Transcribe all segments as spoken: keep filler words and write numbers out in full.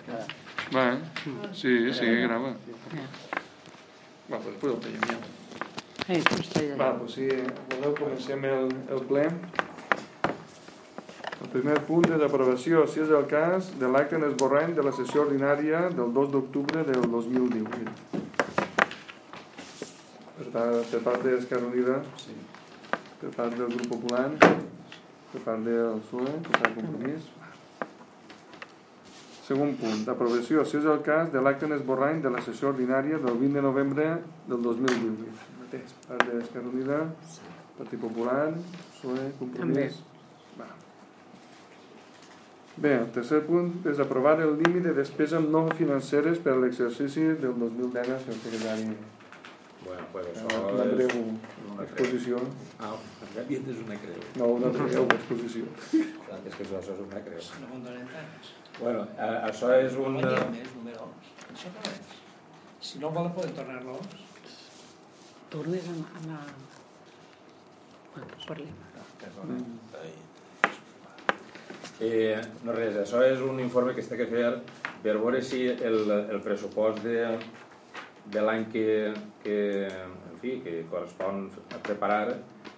Va, sí, sí que grava. Va, doncs podeu tallar ja. Sí, doncs talla. Va, doncs si voleu comencem el, el ple. El primer punt és aprovació, si és el cas, de l'acte en esborrany de la sessió ordinària del dos d'octubre del dos mil divuit. Per part, per part d'Esquerra Unida, sí. Per part del Grup Popular, per part del P S O E, per part del Compromís. Segon punt, aprovació, si és el cas, de l'acte en esborrany de la sessió ordinària del vint de novembre del dos mil divuit. Mateix, part d'Esquerra Unida, Partit Popular, P S O E, Compromís. Va. Bé, el tercer punt és aprovar el límit de despeses no financeres per a l'exercici del dos mil deu, senyor secretari. Bueno, pues això una és... Una exposició. Ah, també és una creu. No, una breu exposició. És que això és una creu. No condonem tants. Bueno, això és un... No hi més números. Això què és? Si no volen poden tornar-los. Tornes a la... Bueno, parlem. Perdona. Eh, no res, això és un informe que s'ha de fer per veure si el, el pressupost de, de l'any que, que, en fi, que correspon a preparar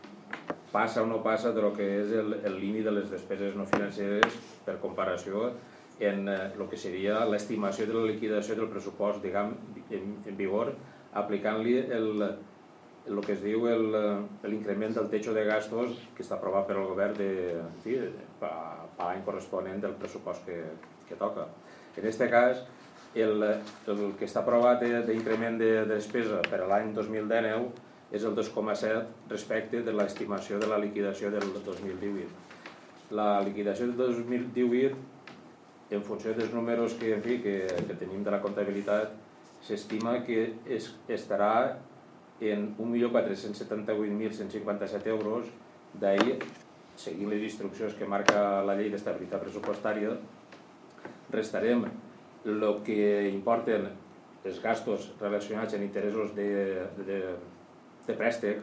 passa o no passa de lo que és el, el límit de les despeses no financeres per comparació en el que seria l'estimació de la liquidació del pressupost, diguem, en, en vigor, aplicant-li el, el que es diu l'increment del techo de gastos que està aprovat per al govern de, en fi, per l'any corresponent del pressupost que, que toca. En aquest cas, el, el que està aprovat d'increment de, de despesa per a l'any dos mil dinou és el dos coma set respecte de l'estimació de la liquidació del dos mil divuit. La liquidació del dos mil divuit, en funció dels números que, en fi, que, que tenim de la comptabilitat, s'estima que es, estarà en un milió quatre-cents setanta-vuit mil cent cinquanta-set euros. D'ahir, seguint les instruccions que marca la llei d'estabilitat pressupostària, restarem el que importen els gastos relacionats amb interessos de, de, de préstecs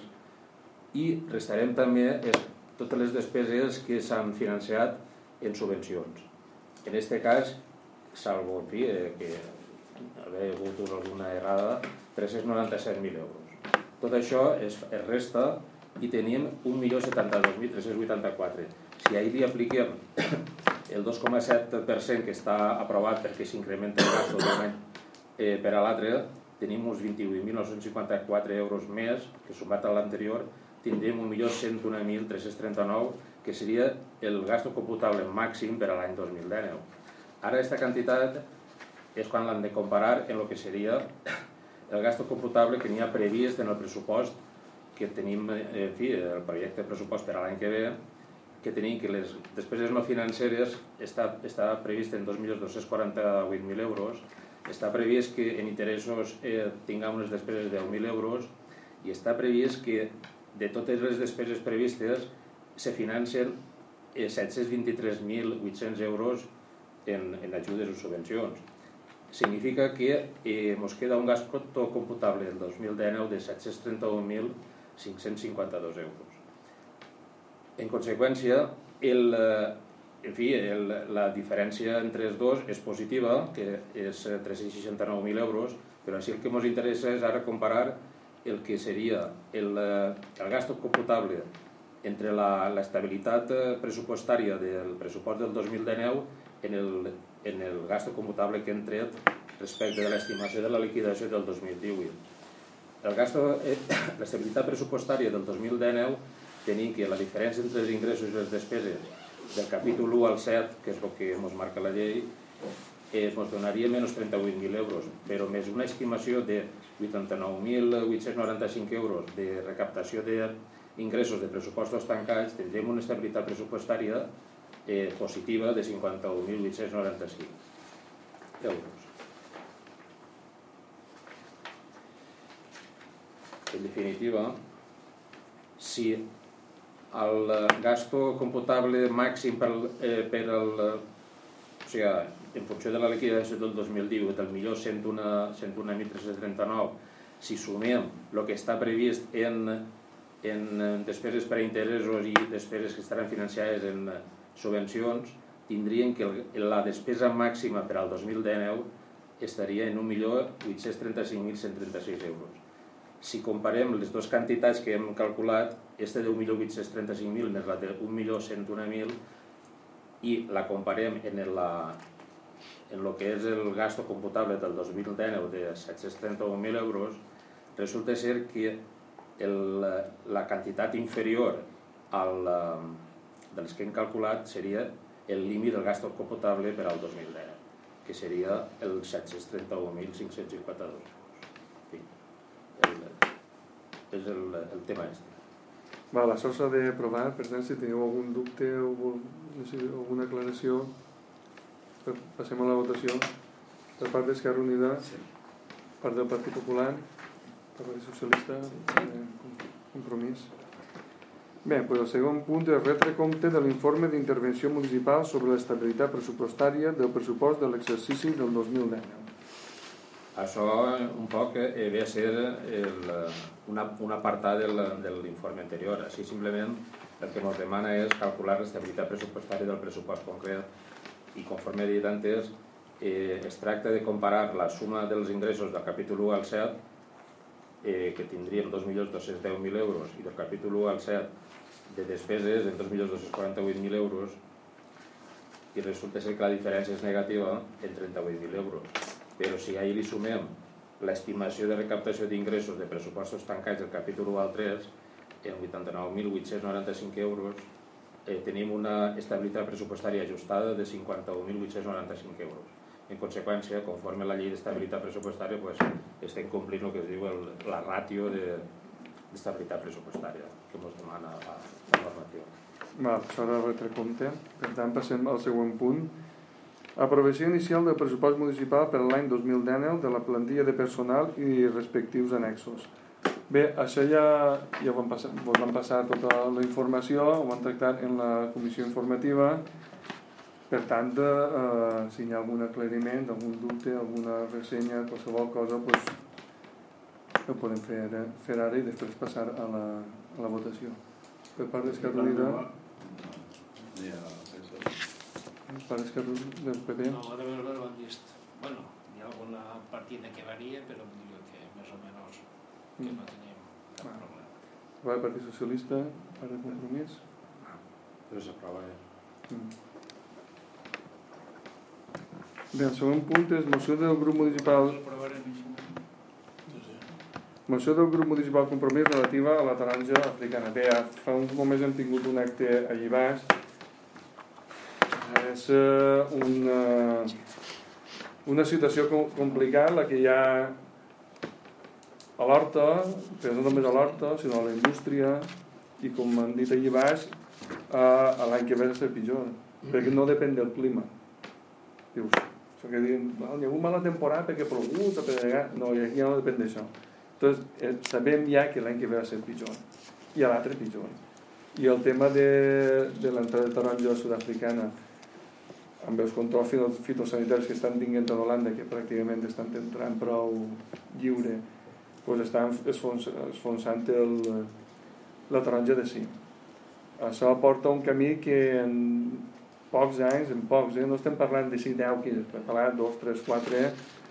i restarem també totes les despeses que s'han financiat en subvencions. En aquest cas, salvo en fi, que haver hagut alguna errada, tres-cents noranta-set mil euros. Tot això es, es resta i tenim un milió setanta-dos mil tres-cents vuitanta-quatre. Si ahir li apliquem el dos coma set per cent que està aprovat perquè s'incrementa el gasto d'un any eh, per a l'altre, tenim uns vint-i-vuit mil nou-cents cinquanta-quatre euros més, que sumat a l'anterior, tindrem un milió cent un mil tres-cents trenta-nou, que seria el gasto computable màxim per a l'any dos mil dinou. Ara aquesta quantitat és quan l'hem de comparar en el que seria el gasto computable que n'hi ha previst en el pressupost que tenim, en fi, el projecte de pressupost per a l'any que ve, que tenim que les despeses no financeres està, està previst en dos milions dos-cents quaranta-vuit mil euros, està previst que en interessos eh, tinguem unes despeses de deu mil euros i està previst que de totes les despeses previstes se financen eh, set-cents vint-i-tres mil vuit-cents euros en, en ajudes o subvencions. Significa que eh, ens queda un gasto computable del dos mil dinou de set-cents trenta-un mil cinc-cents cinquanta-dos euros. En conseqüència, el, en fi, el, la diferència entre els dos és positiva, que és tres-cents seixanta-nou mil euros, però així el que ens interessa és ara comparar el que seria el, el gasto computable entre l'estabilitat pressupostària del pressupost del dos mil dinou en el, en el gasto computable que hem tret respecte de l'estimació de la liquidació del dos mil divuit. L'estabilitat pressupostària del dos mil dinou tenim que la diferència entre els ingressos i les despeses del capítol u al set, que és el que ens marca la llei, ens donaria menys trenta-vuit mil euros, però més una estimació de vuitanta-nou mil vuit-cents noranta-cinc euros de recaptació d'ingressos de pressupostos tancats, tindrem una estabilitat pressupostària eh, positiva de cinquanta-un mil vuit-cents noranta-cinc euros. En definitiva, si el gasto computable màxim per, eh, per el, o sigui, en funció de la liquidació del dos mil divuit, el milió cent un mil tres-cents trenta-nou, si sumem el que està previst en, en despeses per a interessos i despeses que estaran financiades en subvencions, tindrien que la despesa màxima per al dos mil dinou estaria en un milió vuit-cents trenta-cinc mil cent trenta-sis euros. Si comparem les dues quantitats que hem calculat, aquesta de un milió vuit-cents trenta-cinc mil més la de un milió cent un mil, i la comparem en la en el que és el gasto computable del dos mil dinou de set-cents trenta-un mil euros, resulta ser que el, la quantitat inferior al, de les que hem calculat seria el límit del gasto computable per al dos mil dinou, que seria el set-cents trenta-un mil cinc-cents cinquanta-dos euros. En fi, el, és el, el tema este. Val, això s'ha de provar, per tant, si teniu algun dubte o alguna aclaració, passem a la votació. Per part d'Esquerra Unida, sí. Per part del Partit Popular, per part Socialista, sí. Compromís. Bé, doncs el segon punt és retre compte de l'informe d'intervenció municipal sobre l'estabilitat pressupostària del pressupost de l'exercici del dos mil dinou. Això un poc eh, ve a ser el, una, un apartat del, de l'informe anterior. Així simplement el que ens demana és calcular l'estabilitat pressupostària del pressupost concret i conforme he dit antes, eh, es tracta de comparar la suma dels ingressos del capítol u al set, eh, que tindríem dos milions dos-cents deu mil euros, i del capítol u al set de despeses en dos milions dos-cents quaranta-vuit mil euros, i resulta ser que la diferència és negativa en trenta-vuit mil euros. Però si ahir li sumem l'estimació de recaptació d'ingressos de pressupostos tancats del capítol u al tres, en vuitanta-nou mil vuit-cents noranta-cinc euros, eh, tenim una estabilitat pressupostària ajustada de cinquanta-un mil vuit-cents noranta-cinc euros. En conseqüència, conforme a la llei d'estabilitat pressupostària, pues, estem complint el que es diu el, la ràtio d'estabilitat pressupostària que ens demana la, la normativa. Val, s'ha retre compte. Per tant, passem al següent punt. Aprovació inicial del pressupost municipal per l'any dos mil dinou de la plantilla de personal i respectius annexos. Bé, això ja, ja ho vam passar, vos vam passar tota la informació, ho vam tractar en la comissió informativa. Per tant, eh, si hi ha algun aclariment, algun dubte, alguna ressenya, qualsevol cosa, doncs, ho podem fer, fer ara i després passar a la, a la votació. Per part d'Esquerra Unida... Per part d'Esquerra del P P... No, ara no ho hem vist. Bueno, hi ha alguna partida que varia, però diria que més o menys que no tenim cap problema. Va, el Partit Socialista, part de Compromís... Però s'aprova, eh? Mm. Bé, el segon punt és moció del grup municipal... Moció del grup municipal Compromís relativa a la taronja africana. Bé, fa uns moments hem tingut un acte allí baix. És una, una situació complicada, la que hi ha a l'horta, però no només a l'horta, sinó a la indústria, i com han dit allí baix, a l'any que ve és pitjor, perquè no depèn del clima. Dius, això que diuen, hi ha hagut mala temporada perquè ha plogut, no, i aquí ja no depèn d'això. Entonces, eh, sabem ja que l'any que ve va ser pitjor, i a l'altre pitjor. I el tema de, de l'entrada de taronja sud-africana, amb els controls fitosanitaris que estan tinguent a Holanda, que pràcticament estan entrant prou lliure, pues estan esfonsant el, la taronja de sí. Això porta un camí que en pocs anys, en pocs, eh, no estem parlant de sis, deu, quinze, estem parlant de dos, tres, quatre,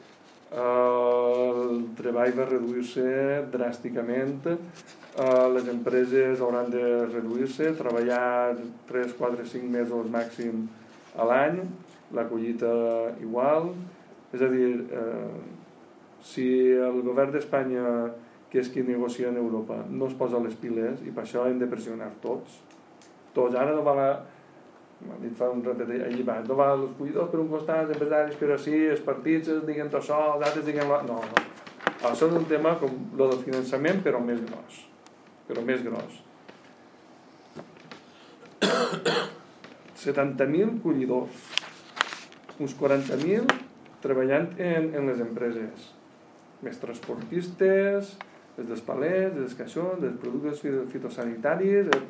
el treball va reduir-se dràsticament, les empreses hauran de reduir-se, treballar tres, quatre, cinc mesos màxim a l'any, la collita igual, és a dir, eh, si el govern d'Espanya, que és qui negocia en Europa, no es posa les piles, i per això hem de pressionar tots, tots, ara no val a, m'han dit fa un ratet allí baix, no val els cuidadors per un costat, els empresaris per així, els partits es diguen tot això, els altres diguen... La... No, no, això és un tema com el del finançament, però més gros, però més gros. setanta mil collidors, uns quaranta mil treballant en, en les empreses, més transportistes, els dels palets, dels caixons, dels productes fitosanitaris. El,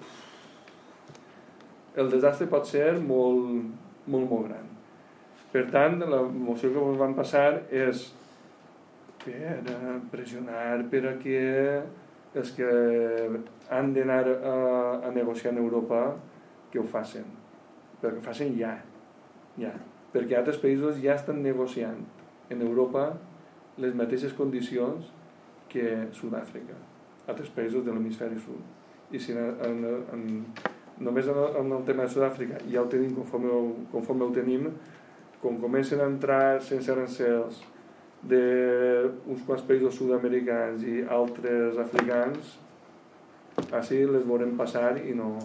el desastre pot ser molt, molt, molt gran. Per tant, la moció que ens van passar és per pressionar per a que els que han d'anar a, a negociar en Europa que ho facin, però que ho facin ja, Ja, perquè altres països ja estan negociant en Europa les mateixes condicions que Sud-àfrica, altres països de l'hemisferi sud. I si en, en, en, només en el, en el tema de Sud-àfrica ja ho tenim conforme, conforme ho tenim, com comencen a entrar sense arancels d'uns quants països sud-americans i altres africans, així les veurem passar i no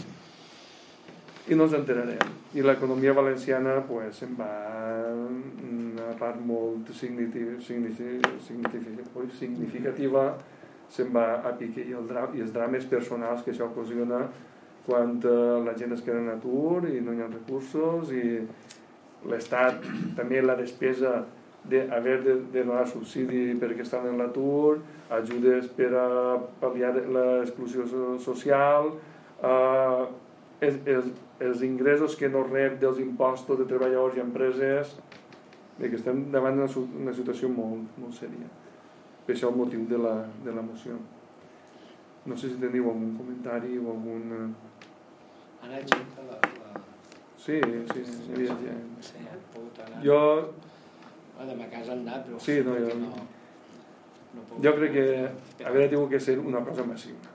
i no ens enterarem. I l'economia valenciana pues, se'n va una part molt significativa, significativa se'n va a pique, i, el dra i els drames personals que això ocasiona quan la gent es queda en atur i no hi ha recursos, i l'Estat també la despesa d'haver de, de donar subsidi perquè estan en l'atur, ajudes per a pal·liar l'exclusió social, eh, els, els, els ingressos que no rep dels impostos de treballadors i empreses, que estem davant d'una una situació molt, molt sèria. Per això el motiu de la, de la moció. No sé si teniu algun comentari o algun... Anar gent a la... la... Sí, sí, hi havia gent. Sí, ha pogut anar. Jo... Bueno, de ma casa han anat, però... Sí, no, jo... No, no jo crec que hauria tingut que ser una cosa massiva.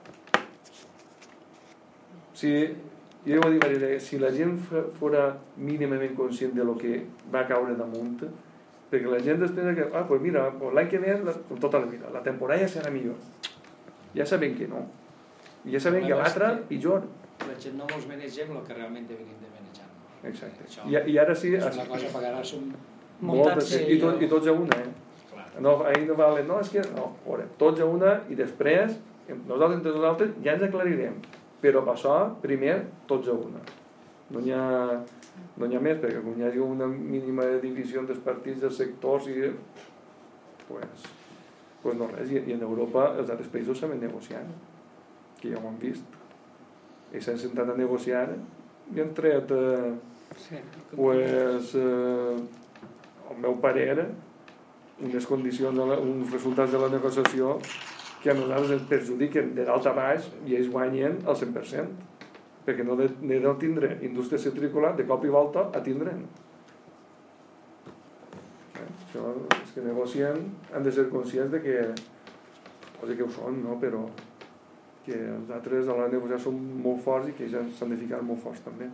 Si, jo ho diria, si la gent fora mínimament conscient de lo que va caure damunt, perquè la gent després que, ah, pues mira, pues l'any que ve, la, tota la vida, la temporada ja serà millor. Ja sabem que no. Ja sabem que l'altra, pitjor. La gent no mos manegem el que realment devenim de manejar-nos. Exacte. Això, I, I ara sí... és una cosa que ara som... Moltes, i, tot, i tots a una, eh? Clar. No, ahir no valen, no, és que... No, veure, tots a una, i després, nosaltres entre nosaltres ja ens aclarirem. Però per això, primer, tots a una. No hi ha, no hi ha més, perquè quan hi hagi una mínima divisió dels partits, dels sectors, i... Pues, pues no res. I, i en Europa els altres països saben negociar, que ja ho han vist. I s'han sentat a negociar i han tret eh, Sí. pues, eh, al meu parer, unes condicions, uns resultats de la negociació que a nosaltres ens perjudiquen de dalt a baix i ells guanyen el cent per cent, perquè no de, de no tindre indústria citrícola, de cop i volta a tindre'n. Eh? Això, els que negocien han de ser conscients de que, potser que ho són, no? Però que els altres a la negociació són molt forts i que ja s'han de ficar molt forts també.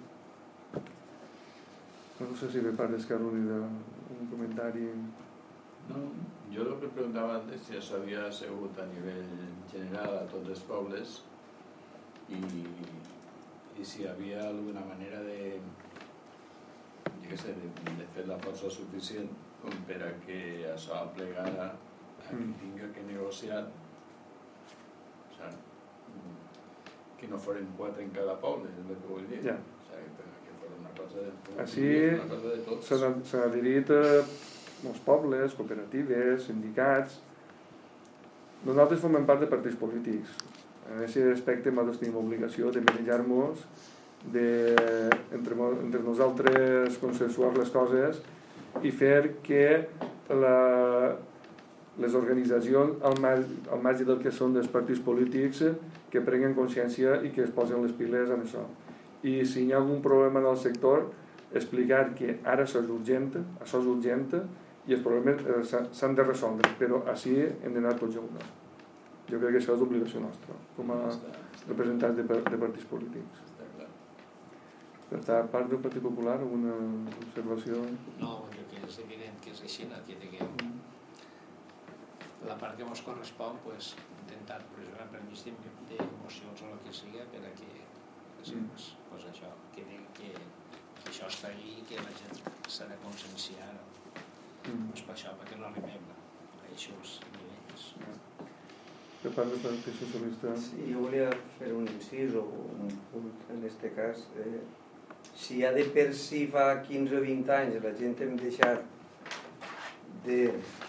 No sé si ve part d'Esquerra Unida un comentari. No, jo el que preguntava antes si això havia sigut a nivell general a tots els pobles i, i si hi havia alguna manera de, jo què sé, de, de fer la força suficient com per a que això aplegara a qui tingui que negociar, o sigui, que no foren quatre en cada poble, és el que vull dir. Ja. O sigui, que fos una cosa de, Així una cosa de tots. s'han adherit a molts pobles, cooperatives, sindicats. Nosaltres formem part de partits polítics. En aquest aspecte nosaltres tenim obligació de manejar-nos, de, entre, entre nosaltres consensuar les coses i fer que la, les organitzacions, al marge, al marge del que són els partits polítics, que prenguen consciència i que es posen les piles en això. I si hi ha algun problema en el sector, explicar que ara això és urgent, això és urgent i els problemes s'han de resoldre, però així hem d'anar tots a una. Jo crec que això és obligació nostra, com a representants de, de partits polítics. Per tant, part del Partit Popular, alguna observació? No, jo crec que és evident que és així, que tinguem la part que ens correspon, pues, intentar pressionar per mig d'emocions o el que sigui, per a que, mm. pues, pues això, que, que, que això està ahí i que la gent s'ha de conscienciar. Mm. Pues per això, perquè no arribem a aquests nivells. Per part del Partit Socialista? Sí, jo volia fer un incís o un punt en aquest cas. Eh, si ja de per si fa quinze o vint anys la gent hem deixat de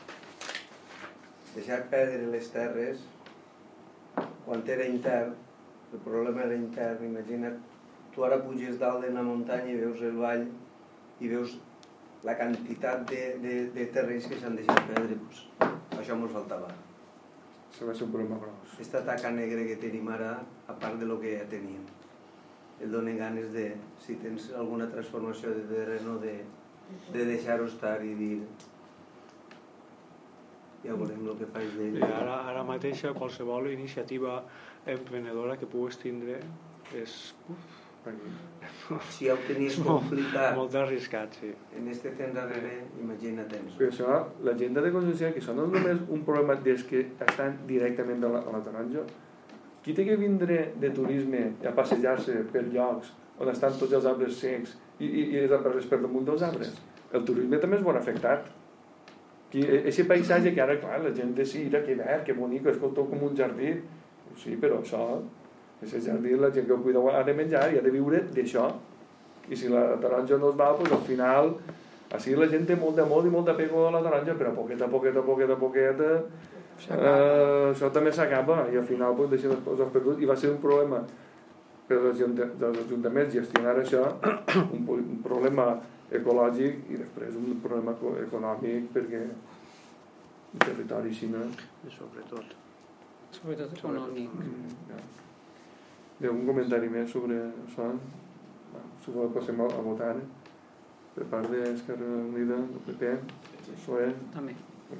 deixar perdre les terres, quan era intern, el problema era intern, imagina't, tu ara puges dalt d'una muntanya i veus el vall i veus la quantitat de, de, de terrenys que s'han deixat perdre, pues, això ens faltava. Això va ser un problema gros. Aquesta taca negra que tenim ara, a part de lo que ja teníem. et donen ganes de, si tens alguna transformació de terreno, de, de deixar-ho estar i dir ja veurem el que faig d'ell. Ara, ara mateix qualsevol iniciativa emprenedora que puguis tindre és... Uf, si ja ho tenies complicat molt arriscat, sí. En este temps darrere, imagina't. Per això, la gent ha de conscienciar que això no és només un problema des que estan directament a la, a la taronja. Qui té que vindre de turisme a passejar-se per llocs on estan tots els arbres secs i, i, i les arbres per damunt dels arbres? El turisme també es veurà afectat. Aquest paisatge que ara, clar, la gent decida que verd, que bonic, és tot com un jardí. Sí, però això... Aquest jardí, la gent que ho cuida ha de menjar i ha de viure d'això. I si la taronja no es va, doncs al final així la gent té molt d'amor i molt d'apego a la taronja, però poqueta, poqueta, poqueta, poqueta eh, això també s'acaba i al final doncs, deixen les coses perdudes i va ser un problema per als ajuntaments gestionar això, un, un problema ecològic i després un problema econòmic perquè el territori xina I sobretot Sobretot econòmic. ja. Un comentari més sobre això? Suposo que passem a votar per part d'Esquerra Unida, del P P, del P S O E. També.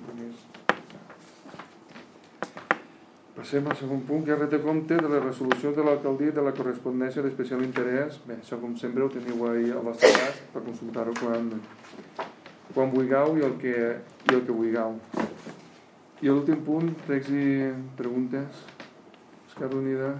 Passem al segon punt, que rete compte de les resolucions de l'alcaldia i de la correspondència d'especial interès. Bé, això com sempre ho teniu ahí al vostre abast per consultar-ho quan, quan vulgueu i el que, i el que vulgueu. I l'últim punt, recs i preguntes. Esquerra Unida.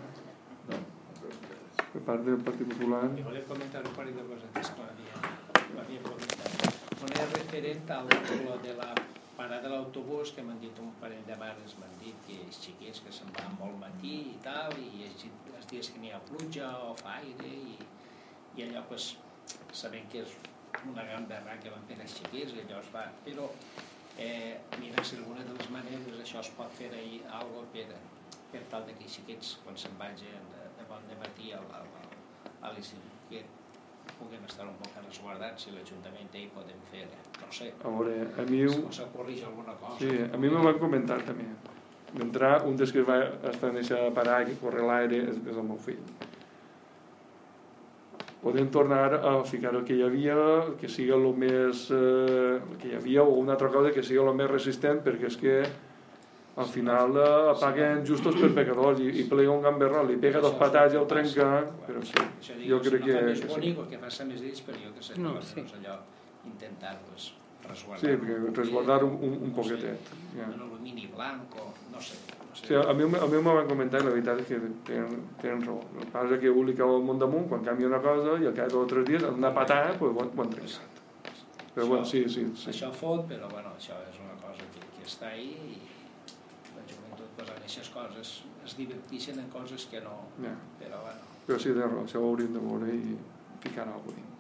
Per part del Partit Popular. I volia comentar un parell de coses que m'havia comentat. Una és referent al de la parada de l'autobús, que m'han dit un parell de mares, m'han dit que els xiquets que se'n van molt matí i tal, i els dies que n'hi ha pluja o fa aire, i, i allò, pues, sabem que és una gamberra que van fer els xiquets, i allò es va... Però, eh, mira, si alguna de les maneres això es pot fer ahir alguna cosa per, per tal que els xiquets, quan se'n vagin de bon de matí a, a, a l'institut, que puguem estar un poc resguardats, si l'Ajuntament hi podem fer, no sé, a veure, a mi ho... se corrigeix alguna cosa. Sí, a mi m'ho van comentar també. D'entrar, un dels que va estar en aquesta parada que corre l'aire és, és el meu fill. Podem tornar a ficar el que hi havia, que sigui el més... Eh, el que hi havia, o una altra cosa que sigui el més resistent, perquè és que al final eh, paguen justos per pecadors i, i plega un gamberrol, li pega dos patats i el trenca, però sí, jo crec que... No fa més bonic o que passa més d'ells, però jo que sé, no, doncs, sí. allò, intentar pues, resguardar... Sí, perquè resguardar un, un, un poquetet. Ja. Un alumini blanc o no sé. No sé. Sí, a mi, a mi m'ho van comentar i la veritat és que tenen, tenen raó. El que passa és que ho li cau al món damunt, quan canvia una cosa i al cap de dos o tres dies, amb una patada, pues, ho, ho han trencat. Però això, bueno, sí, sí, sí. Això fot, però bueno, això és una cosa que, que està ahí i la joventut pues, en aquestes coses es diverteixen en coses que no... Ja. Però bueno... Però sí, de raó, això ho hauríem de veure i ficar alguna cosa.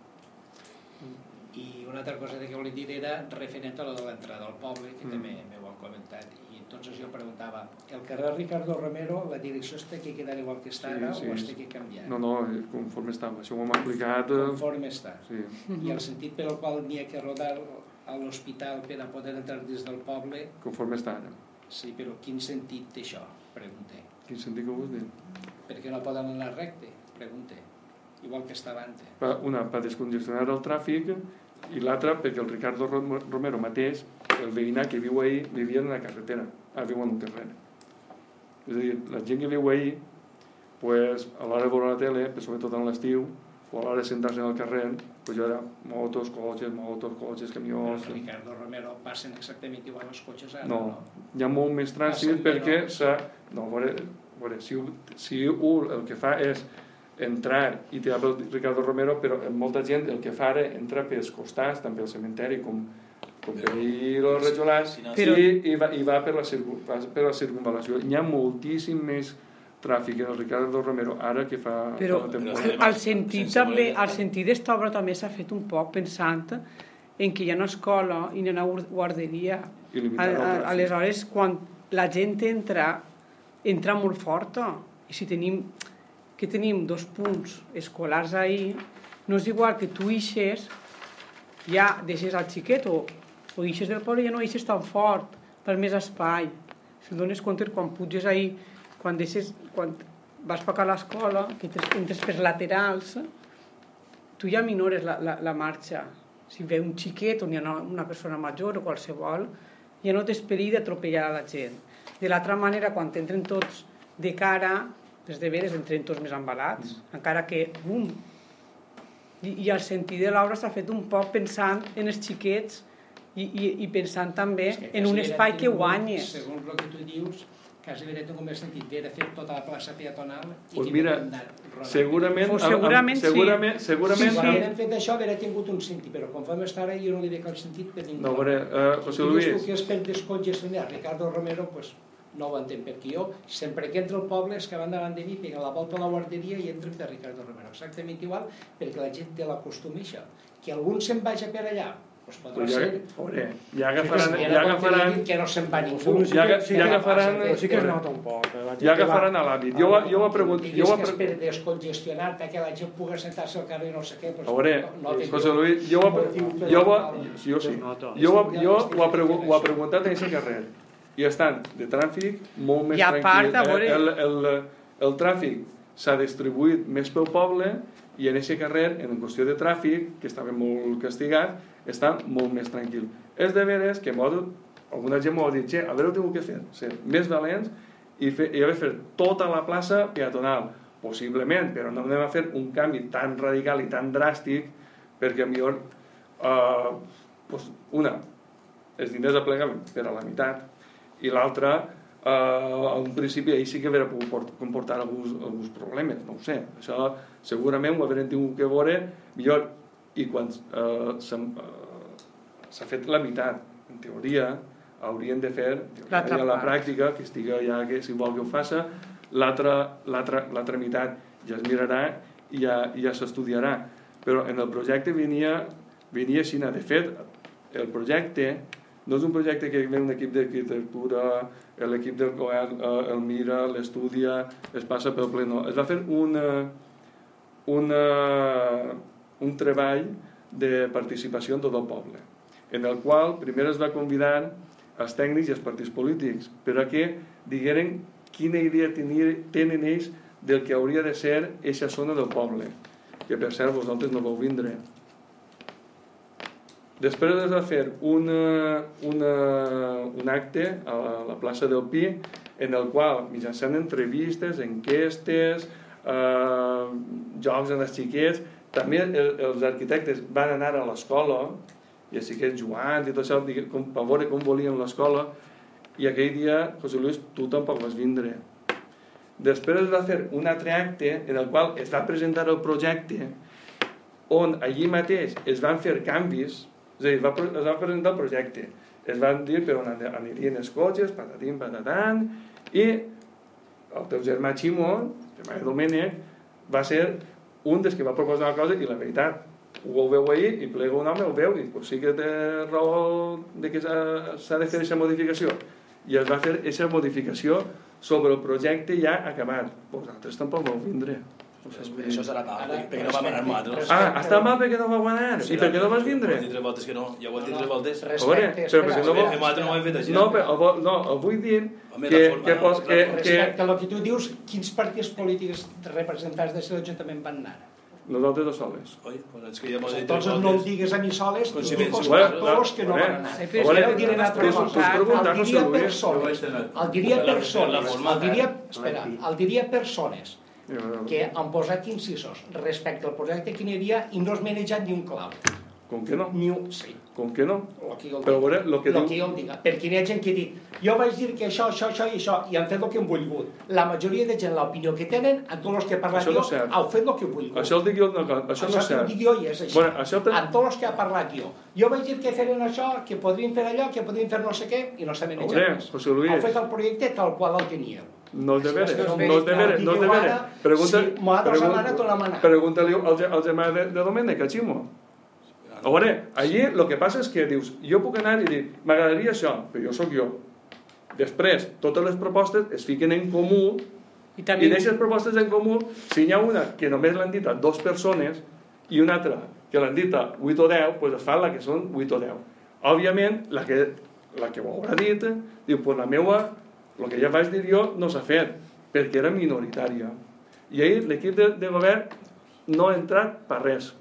I una altra cosa que volia dir era referent a lo de l'entrada al poble, que mm. també m'ho han comentat. I entonces jo preguntava, el carrer Ricardo Romero, la direcció està que quedar igual que està ara sí, sí. o està que canviar? No, no, conforme estava, això ho hem explicat... Conforme està. Sí. I el sentit per al qual n'hi ha que rodar a l'hospital per a poder entrar dins del poble... Conforme està ara. Sí, però quin sentit té això? Pregunté. Quin sentit que vols dir? Perquè no poden anar recte? Pregunté. Igual que estava antes. Una, per descongestionar el tràfic, i l'altra perquè el Ricardo Romero mateix, el veïnat que viu ahí, vivia en la carretera, ara viu en un terreny. És a dir, la gent que viu ahí, pues, a l'hora de veure la tele, sobretot en l'estiu, o a l'hora de sentar-se en el carrer, pues hi ha motos, cotxes, motos, cotxes, camions... Però Ricardo Romero passen exactament igual els cotxes ara, no? No, hi ha molt més trànsit perquè s'ha... No, a veure, a veure, si, si un el que fa és entrar i tirar pel Ricardo Romero, però molta gent el que fa ara entra pels costats, també al cementeri, com, com per ir als Rajolars, però... i, i, va, i va per la, va per la circunvalació. Hi ha moltíssim més tràfic en el Ricardo Romero ara que fa... Però fa al, al sentit també, al sentit d'esta obra també s'ha fet un poc pensant en que hi ha una escola i hi ha una guarderia. Aleshores, quan la gent entra, entra molt forta. I si tenim... que tenim dos punts escolars ahí, no és igual que tu ixes, ja deixes al xiquet o, o ixes del poble, ja no ixes tan fort, per més espai. Si dones compte, quan puges ahí, quan deixes, quan vas poc a l'escola, que entres per laterals, tu ja minores la, la, la marxa. Si ve un xiquet o hi ha una persona major o qualsevol, ja no tens perill d'atropellar a la gent. De l'altra manera, quan entren tots de cara, des de veres entren tots més embalats, mm. encara que, bum! I, i el sentit de l'obra s'ha fet un poc pensant en els xiquets i, i, i pensant també es que en un espai que guanyi. Segons el que tu dius, quasi veré com he sentit bé de fer tota la plaça peatonal i pues que mira, segurament, pues segurament, amb, segurament, sí. segurament, si haguérem fet això hauria tingut un sentit, però conforme està ara jo no li veig el sentit per ningú. No, veure, uh, José Luis. Si tu que és per descongestionar Ricardo Romero, pues no ho entenc, perquè jo sempre que entra al poble és que van davant de mi, peguen la volta a la guarderia i entren per Ricardo Romero, exactament igual, perquè la gent té la costum això. Que algun se'n vagi per allà, pues podrà pues ja, ser... Veure, ja agafaran... Ja agafaran... Que no se'n va ningú. Ja, ja agafaran... Sí que es nota un poc. Ja agafaran a l'hàbit. Jo, jo ho pregunto... Digues que és per descongestionar, perquè la gent pugui sentar-se al carrer i no sé què. A veure, José Luis, jo ho... Jo ho... Jo sí. Jo ho he preguntat en aquest carrer. I estan de tràfic molt més tranquil. El, el, el tràfic s'ha distribuït més pel poble i en aquest carrer, en qüestió de tràfic, que estava molt castigat, està molt més tranquil. És de veres que alguna gent m'ho ha dit, a veure, ho tinc que fer, ser més valents i, fer, i haver fet tota la plaça peatonal, possiblement, però no anem a fer un canvi tan radical i tan dràstic, perquè millor, uh, pues, una, els diners apleguen per a la meitat, i l'altra, uh, a un principi ahir sí que hauria pogut comportar alguns, alguns problemes, no ho sé, això segurament ho haurem tingut que veure millor, i quan uh, s'ha uh, fet la meitat, en teoria, haurien de fer ja a la pràctica, que estigui ja, que si vol que ho faci, l'altra meitat ja es mirarà i ja, ja s'estudiarà. Però en el projecte venia, venia així. De fet, el projecte no és un projecte que ve un equip d'arquitectura, l'equip del govern el mira, l'estudia, es passa pel ple, no. Es va fer una, una, un treball de participació en tot el poble, en el qual primer es va convidar els tècnics i els partits polítics per a que digueren quina idea tenen ells del que hauria de ser aquesta zona del poble, que per cert vosaltres no vau vindre. Després es va fer una, una, un acte a la, a la plaça del Pi, en el qual mitjançant entrevistes, enquestes, eh, jocs en els xiquets, també el, els arquitectes van anar a l'escola, i els xiquets jugant i tot això, per veure com volien l'escola, i aquell dia, José Luis, tu tampoc vas vindre. Després es va fer un altre acte en el qual es va presentar el projecte, on allí mateix es van fer canvis, és a dir, es va, es va presentar el projecte, es van dir per on anirien els cotxes, patatim, patatant, i el teu germà Ximón, el germà Domènec, va ser un dels que va proposar una cosa, i la veritat, ho veu ahir, i plega un home, ho veu, i pues sí que té raó de que s'ha de fer aquesta modificació. I es va fer aquesta modificació sobre el projecte ja acabat. Vosaltres tampoc vau vindre. Això serà mal, perquè no vam anar nosaltres. Ah, està mal perquè no vau anar? I per què no vas vindre? Ho he dit tres voltes que no, ja ho he dit tres voltes. A veure, però perquè no vau... Nosaltres no ho hem fet així. No, però no, vull dir que... Respecte a el que tu dius, quins partits polítics representats de l'Ajuntament van anar? Nosaltres dos soles. Oi, doncs és que ja m'ho he dit tres voltes. Entonces no el digues a mi soles, i dic els actors que no van anar. El diria persones, el diria persones, el diria, espera, el diria persones que han posat incisos respecte al projecte que n'hi havia i no es manejat ni un clau. Com que no? Ni un, sí. Com que no? Però veure, el que diu... que jo el diga. Perquè hi ha gent que diu, jo vaig dir que això, això, això i això, i han fet el que han volgut. La majoria de gent, l'opinió que tenen, en tots els que he parlat jo, heu fet el que he volgut. Això el dic jo, no, això no és cert. Això el dic jo i és així. Bueno, això... En tots els que he parlat jo. Jo vaig dir que feien això, que podrien fer allò, que podrien fer no sé què, i no s'ha manejat més. Heu fet el projecte tal qual el teníeu. No és de veres, no és de veres, no és de veres. Pregunta-li al germà de Domènec, a Ximo. A veure, allí el que passa és que dius, jo puc anar i dir, m'agradaria això, però jo sóc jo. Després, totes les propostes es fiquen en comú i d'aquestes propostes en comú, si hi ha una que només l'han dit a dues persones i una altra que l'han dit a vuit o deu, doncs es fa la que són vuit o deu. Òbviament, la que, la que ho haurà dit, diu, pues la meua, el que ja vaig dir jo no s'ha fet, perquè era minoritària. I ahir l'equip de, de govern no ha entrat per res.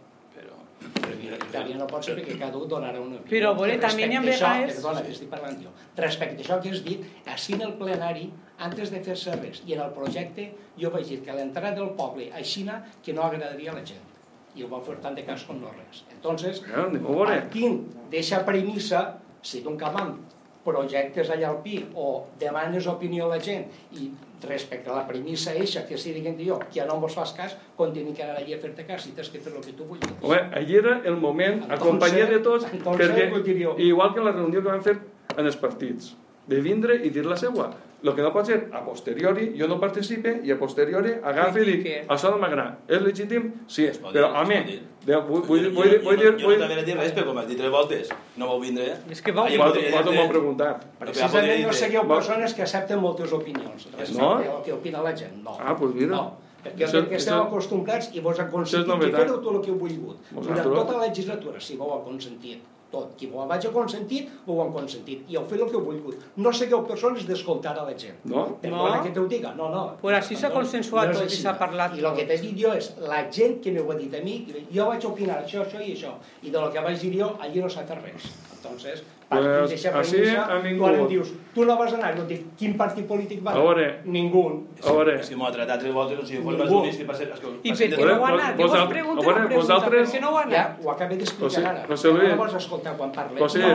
Però no pot ser perquè cada un donarà una opinió. Però, bueno, també n'hi ha vegades... Perdona, que estic parlant jo. Respecte a això que has dit, així en el plenari, antes de fer-se res, i en el projecte, jo vaig dir que l'entrada del poble a Xina que no agradaria a la gent. I ho van fer tant de cas com no res. Entonces, partint d'eixa premissa, si tu encamant projectes allà al Pi o demanes opinió a la gent i respecte a la premissa eixa que si diguem jo que ja no mos fas cas, continui que anar allà a fer-te cas i tens que fer el que tu vulguis. Home, allà era el moment acompanyat de tots, perquè igual que la reunió que van fer en els partits, de vindre i dir la seva. El que no pot ser, a posteriori, jo no participe i a posteriori agafi i dic, això no m'agrada. És legítim? Sí, però home, vull dir... Jo no t'havia de dir res, però com has dit tres voltes, no vau vindre... És que vau... Vosaltres m'ho heu preguntat. Precisament no seguiu persones que accepten moltes opinions respecte al que opina la gent. No. Ah, doncs mira. Perquè esteu acostumbrats i vos aconsentit que fer-ho tot el que heu volgut. Durant tota la legislatura, si vau aconsentit tot. Qui ho vaig a consentir, ho han consentit. I heu fet el que heu volgut. No segueu persones d'escoltar a la gent. No? Perdona que te ho diga. No, no. Però així s'ha consensuat tot i s'ha parlat. I el que t'he dit jo és, la gent que m'ho ha dit a mi, jo vaig opinar això, això i això. I de lo que vaig dir jo, allí no s'ha fet res. Entonces, partint d'eixa premissa, tu ara em dius, tu no vas anar, jo et dic, quin partit polític va anar? Ningú. És que m'ho ha tratat tres voltes, si fos més únics, que passa... I per què no ho ha anat? Jo vos pregunto una pregunta, per què no ho ha anat? Ho acabé d'explicar ara. No vols escoltar quan parlem. Jo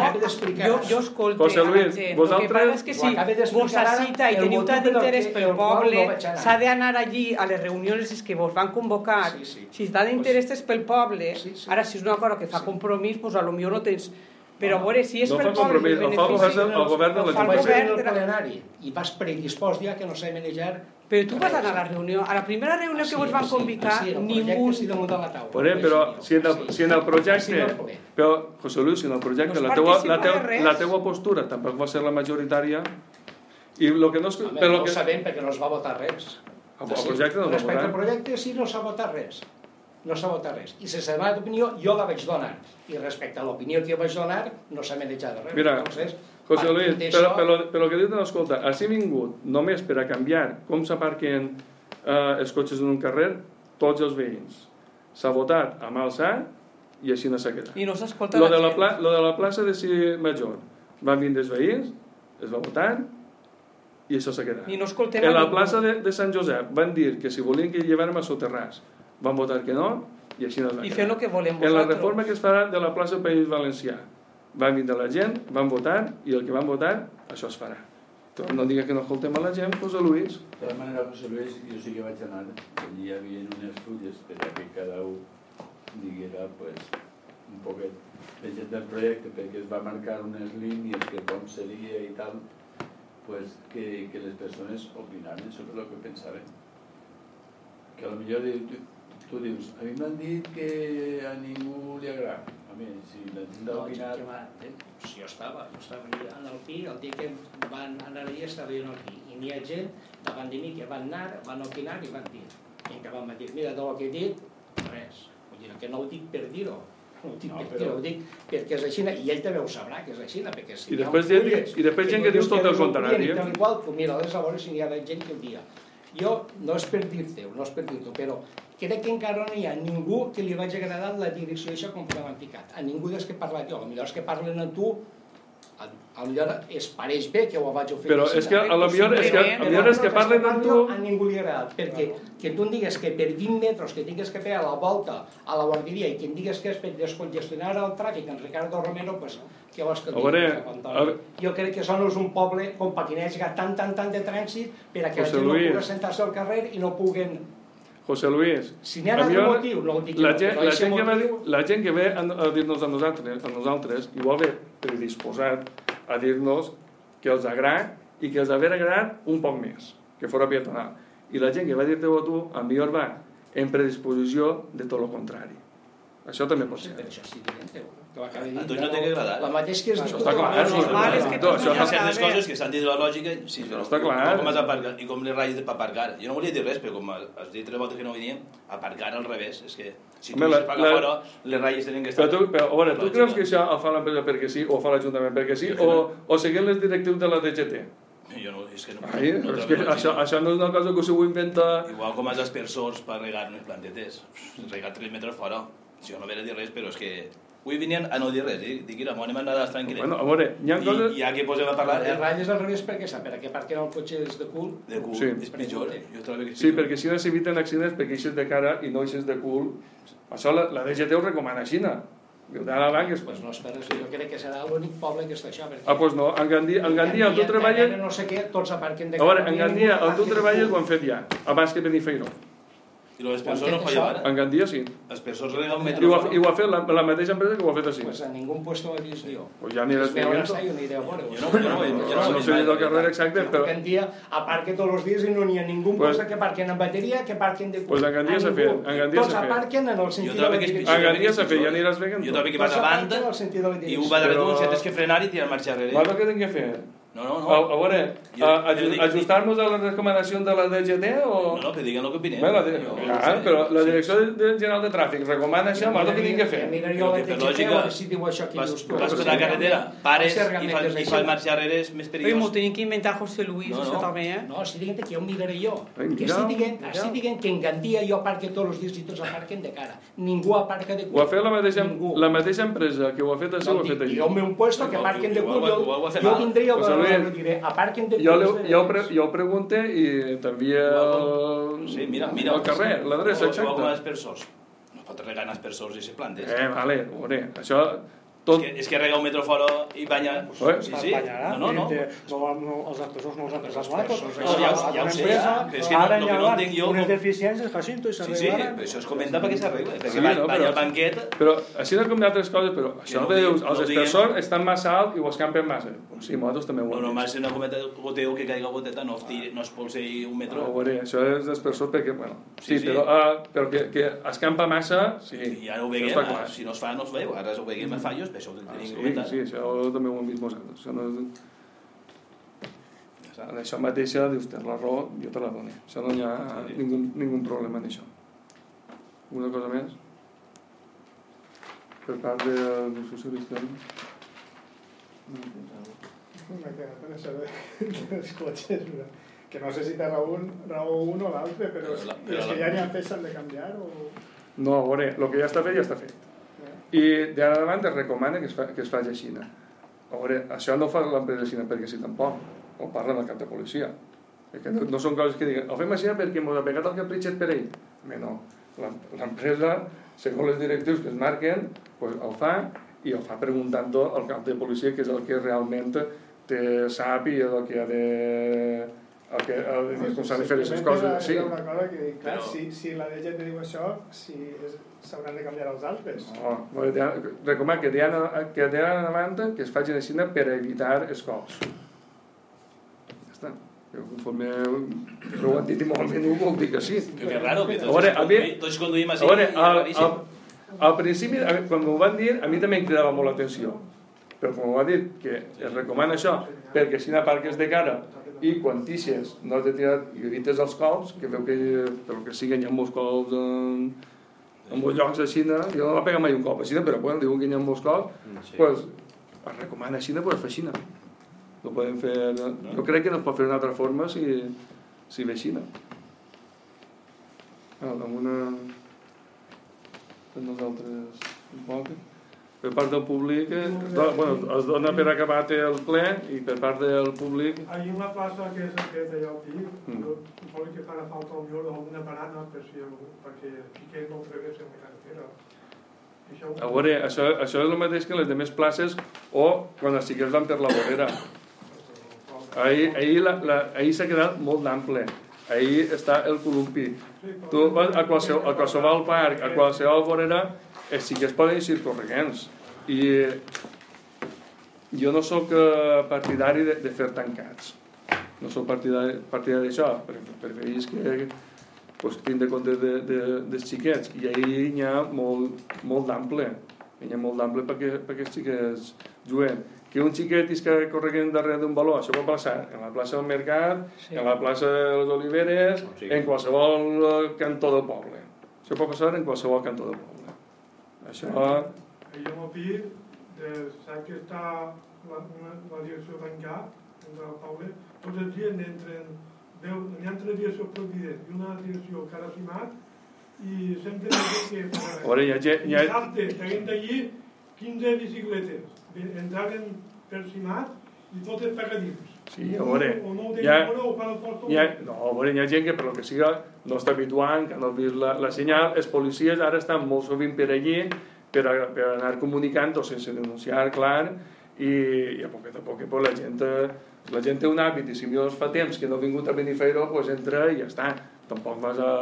escolto a la gent. El que passa és que si vos cita i teniu tant d'interès pel poble, s'ha d'anar allí a les reunions que vos van convocar. Si tant d'interès pel poble, ara si és una cosa que fa compromís, doncs potser no tens... Però a veure, si és per poble... No fa compromís, el govern de la gent. Vaig venir al plenari i vas predispost ja que no sé manejar... Però tu vas anar a la reunió, a la primera reunió que vos van convicar, ningú... Però si en el projecte... Però, José Luis, si en el projecte la teua postura tampoc va ser la majoritària i el que no... No ho sabem perquè no es va votar res. El projecte no es va votar. Respecte al projecte sí no s'ha votat res. No s'ha votat res. I si s'ha donat opinió, jo la vaig donar. I respecte a l'opinió que jo vaig donar, no s'ha manejat res. Mira, José Luis, però que dius, no, escolta, has vingut només per a canviar com s'aparquen els cotxes en un carrer tots els veïns. S'ha votat a mà alçat i així no s'ha quedat. I no s'escolta la gent. Lo de la plaça de Si Major. Van vindre els veïns, es va votar i això s'ha quedat. I no escoltem a ningú. En la plaça de Sant Josep van dir que si volien que llevàrem a Soterràs van votar que no, i així no es va quedar. I fem el que volem vosaltres. En la reforma que es farà de la plaça País Valencià, van vindre la gent, van votar, i el que van votar, això es farà. Però no digues que no escoltem a la gent, José Luis. De tota manera, José Luis, jo sí que vaig anar, allí hi havia unes fulles per a que cada un diguera pues, un poquet de gent del projecte, perquè es va marcar unes línies que com seria i tal, pues, que, que les persones opinaven sobre el que pensaven. Que a lo millor tu dius, a mi m'han dit que a ningú li agrada. A mi, si la gent d'opinar... Si jo estava, jo estava allà en el Pi, el dia que van anar allà estava jo en el Pi. I n'hi ha gent davant de mi que van anar, van opinar i van dir. I que van dir, mira, del que he dit, res. Vull dir, que no ho dic per dir-ho. No ho dic per dir-ho, ho dic perquè és així, i ell també ho sabrà, que és així, perquè si I després gent que dius tot el contrari. Igual, mira, aleshores si n'hi ha gent que ho dia. Jo, no és per dir-te-ho, no és per dir-t'ho, però crec que encara no hi ha ningú que li vagi agradar la direcció això com que l'han ficat. A ningú dels que he parlat jo, potser els que parlen a tu, potser es pareix bé que ho vaig fer. Però és que a lo millor és que, a millor és que parlen amb tu... A ningú li ha agradat, perquè que tu em digues que per vint metres que tingues que fer a la volta a la guarderia i que em digues que és per descongestionar el tràfic en Ricardo Romero, pues, què vols que et digui? Jo crec que això no és un poble com per que n'hi hagi tant, tant, tant de trànsit per a que la gent no pugui sentar-se al carrer i no puguen... José Luis, si n'hi ha algun motiu, no ho dic la gent, la, gent que ve, la gent que ve a dir-nos a nosaltres, a nosaltres igual ve predisposat a dir-nos que els agrada i que els haver agradat un poc més, que fora peatonal. I la gent que va dir-te a tu, a millor va en predisposició de tot el contrari. Això també pot ser. Però això sí, diguem-te-ho. A tu no t'ha agradar. La mateix que és això està clar. Hi ha certes coses que s'han dit de la lògica, sí, però està clar. Com has aparcat i com les ratlles per aparcar. Jo no volia dir res, però com has dit tres voltes que no veníem, aparcar al revés. És que si tu deixes pagar fora, les ratlles tenen que estar... Però, a veure, tu creus que això ho fa l'empresa perquè sí, o ho fa l'Ajuntament perquè sí, o seguint les directius de la D G T? Jo no, és que no, Ai, no és que això, això no és una cosa que s'ho inventa... Igual com els aspersors per regar unes plantetes. Regar tres metres fora. Si jo no havia de dir res, però és que... Avui venien a no dir res, eh? Dic, mira, anem a anar tranquil·les. Bueno, a veure, hi ha I, coses... I ja que posem a parlar... Les ratlles al revés perquè sap, perquè aparquen el cotxe des de cul. De cul, Sí. és pitjor. Jo trobo que és Sí, pitjor. perquè si no s'eviten accidents perquè eixes de cara i no eixes de cul. Això la, la D G T ho recomana així. Diu, de la banca... Pues no, espera, jo crec que serà l'únic poble que està això. Perquè... Ah, doncs no, en Gandia, en Gandia on tu treballes... No sé què, tots aparquen de A veure, en Gandia on tu treballes ho han fet ja, abans que Benifeiro. I els aspersors no ho feia ara? En Gandia sí. Els aspersors regar un I metre ho, ha, fora? i ho ha fet la, la mateixa empresa que ho ha fet així. Pues a ningú puesto me dius jo. Pues ja aniràs veure veient. està, jo aniré a veure. Jo no, jo no, jo no, No sé del carrer exacte, però... En dia aparque tots els dies i no n'hi ha ningú Pues- puesto que aparquen en bateria, que aparquen de cul. Pues en Gandia A s'ha ningú. fet, en Gandia Tots s'ha fet. aparquen en el sentit Jo de trobo la que és direcció. En Gandia s'ha fet, ja aniràs veient. Jo trobo que vas Tots a banda aparquen en el sentit de la i direcció. ho va de Però- retorn, si tens que frenar i tirar marxa enrere. Bueno, què tinc que fer? No, no, A, no. a veure, Jo- a, a, jo dic- ajustar-nos a les recomanacions de la D G T o... No, no, que diguen el que opinem. Bé, la, di- Jo- ja, però la Direcció de, de General de Tràfic recomana això, nosaltres què tinc que fer? Mira Però jo la que per T G T, lògica, a veure si diu això que Vas, dius tu. vas per la carretera, pares Ser i fas, remetes i això. fas marxa enrere, és més Oi, m'ho perillós. tenim que inventar José Luis, No, això no. també, eh? No, estic dient que ja ho miraré jo. Ai, Que mira, estic dient, mira. estic dient que en Gandia jo aparque tots els dies i tots aparquen de cara. Ningú aparca de cul. Ho ha fet la mateixa, Ningú. la mateixa empresa que ho ha fet així, ho ha fet allí. Digueu-me un puesto que aparquen de cul, Igual- igual ho ha jo, fet jo mal. vindria José a Luis, diré, aparquen de cul. Jo, li- jo, pre, jo pregunte i t'envia el, Sí, mira, mira. el carrer, l'adreça Igual com els exacta. aspersors. No pot regar en aspersors i ser plantes. Eh, vale, a veure, això... Tot... És que, és que rega un metre fora i banya... Oi? Sí, sí. No, no, no. No, no, els aspersors no els han posat mai. Això ja, ho- ja ho sé, però és que no, Ara el hi que no ha entenc jo... unes deficiències, Jacinto, i Sí, sí, s'arreglaran. però això es comenta perquè s'arregla. Perquè Sí, va- no, banya però- el banquet... Però així no com d'altres coses, però això no que ho dius, diguem, els no ho diguem. aspersors estan massa alt i ho escampen massa. Pues sí, nosaltres també ho No, hem només vist. si una gometa de goteo que caiga goteta no es, tiri, no es polsi un A metro. veure, això és d'aspersor perquè, bueno, sí, Sí, sí. però, uh, però que, que escampa massa, sí. I ara ho això veiem, està clar. si no es fa no es veu, ara ho veiem a fallos, per això ho Ah, tenim sí, que comentar. sí, això també ho hem vist nosaltres. Això no és... En això mateixa dius, tens la raó, jo te la dono. Això no hi ha Sí. ningú, ningú problema en això. Una cosa més? Per part dels socialistes? Una que per això de- dels cotxes, no? Que no sé si té raó un, raó un o l'altre, però, Però la- però és però que la- ja n'hi ha fet, s'han de canviar o... No, a veure, el que ja està fet, ja està fet. I d'ara endavant es recomana que es, fa, que es faci així. A veure, això no ho fa l'empresa així perquè sí tampoc, ho parla amb el cap de policia. Perquè no, no són coses que diguen, ho fem així perquè m'ho ha pegat el capritxet per ell. Home, no. L'em- L'empresa, segons les directius que es marquen, pues, ho fa i ho fa preguntant al cap de policia, que és el que realment té, sap i el que ha de... el que ha de dir com s'han de fer aquestes coses. Sí. Hi ha una cosa que dic, clar, Però- si, si la D G T diu això, si és- s'hauran de canviar els altres. No, no, ja- recomano que d'ara que d'ara endavant que es facin així per evitar els cops. Ja està. Jo conforme però ho han dit i molt menú vol dir que sí. Que que raro, que A tots, veure, es a mi- conduïm, tots conduïm A així veure, i és al, raríssim. al, al principi, a veure, quan m'ho van dir, a mi també em cridava molt l'atenció. Però com ho va dir, que es recomana això, perquè si n'aparques de cara i quan tixes no has de tirar i evites els cops, que veu que per el que sigui hi ha molts cops en, en molts llocs així, no? Jo no va pegar mai un cop així, però bueno, diuen que hi ha molts cops, Sí. pues, es recomana així, pues fa així. No podem fer... No? Jo crec que no es pot fer d'una altra forma si, si ve així. Ah, amb una... Per nosaltres un poc. Per part del públic, eh, es, do, bueno, es dona per acabat el ple i per part del públic... Hay una plaça que és aquesta allà al Pi, Mm. vol que farà falta el millor d'alguna parada per si, perquè que no travessen la carretera. Això... A veure, això, això és el mateix que les demés places o quan els xiquets van per la vorera. Ahir, ahir, la, la, ahir s'ha quedat molt d'ample. Ahir està el columpi. Tu vas a qualsevol, a qualsevol parc, a qualsevol vorera, els xiquets poden ir corregents. I jo no sóc partidari de, de fer tancats. No sóc partidari, partidari d'això. Preferís que pues, tinc de compte de, de, dels xiquets. I ahir hi ha molt, molt d'ample. Hi ha molt d'ample perquè, perquè els xiquets juguen. Que un xiquet és que correguen darrere d'un baló, això pot passar en la plaça del Mercat, sí. En la plaça de les Oliveres, sí. En qualsevol cantó del poble. Això pot passar en qualsevol cantó del poble. Això... Ahir al Pi, de, sap que està la, una, la direcció tancat, entre el poble, tots els dies entren, n'hi ha tres direccions providents i una direcció cada cimat, i sempre que per a Ara, ja, ja, ja... dissabte traiem d'allí quinze bicicletes, entraven per cimat i totes pegadins. Sí, a veure, o no ho ja, deien o cada posto... ja, no, a veure, hi ha gent que per lo que siga no està habituant, que no ha vist la, la senyal. Els policies ara estan molt sovint per allí per, a, per anar comunicant o sense denunciar, clar, i, i a poquet a poquet pues, la gent la gent té un hàbit i si millor fa temps que no ha vingut a Benifairó, pues entra i ja està. Tampoc vas a...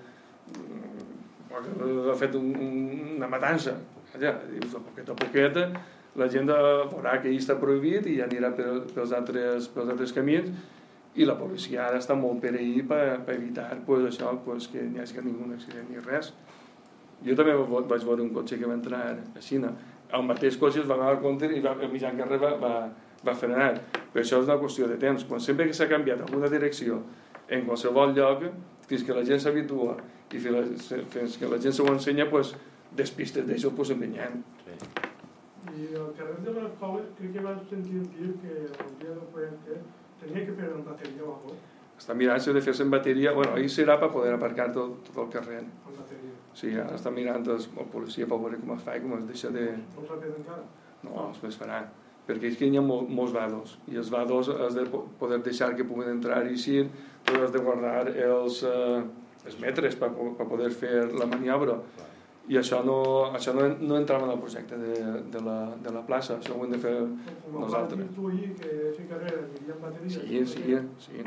ha fet un, una matança. Ja, dius, a poquet a poquet la gent veurà que hi està prohibit i ja anirà pels altres, pels altres camins i la policia ara està molt per ahir per, per evitar pues, això, pues, que n'hi hagi ningú accident ni res. Jo també vaig veure un cotxe que va entrar a Xina. El mateix cotxe es va anar al compte i va, el mitjan carrer va, va, va frenar. Però això és una qüestió de temps. Quan sempre que s'ha canviat alguna direcció en qualsevol lloc, fins que la gent s'habitua i fins que la gent se ho ensenya, pues, despistes d'això pues, empenyant. Sí. I al carrer de les escoles crec que vas sentir dir que el dia del projecte tenia que fer en bateria o alguna cosa. Està mirant si ho de fer-se en bateria. Bueno, ahir serà per poder aparcar tot, tot el carrer. En bateria. Sí, ara està mirant el, el policia per veure com es fa i com es deixa de... No s'ha fet encara? No, es farà. Perquè és que hi ha mol, molts vados i els vados has de poder deixar que puguin entrar i eixir, però has de guardar els, eh, els metres per, per poder fer la maniobra. I això no, això no, no entrava en el projecte de, de, la, de la plaça, això ho hem de fer com nosaltres. Com tu ahir, que si carrer aniria en bateria... Sí, sí, sí.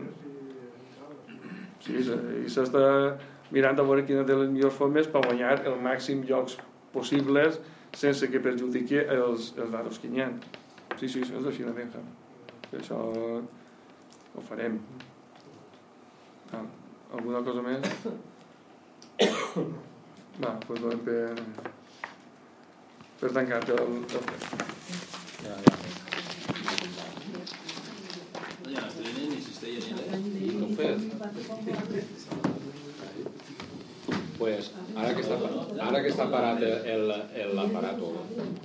Sí, i s'està mirant a veure quina de les millors formes per guanyar el màxim llocs possibles sense que perjudiqui els, els varos que hi ha. Sí, sí, això és així de Benja. Això ho farem. Ah, alguna cosa més? Va, doncs donem per, per tancar el, el test. Ja, ja. No hi ha estrenen ni cistella ni res. Com fes? Pues ara que està, ara que està parat l'aparato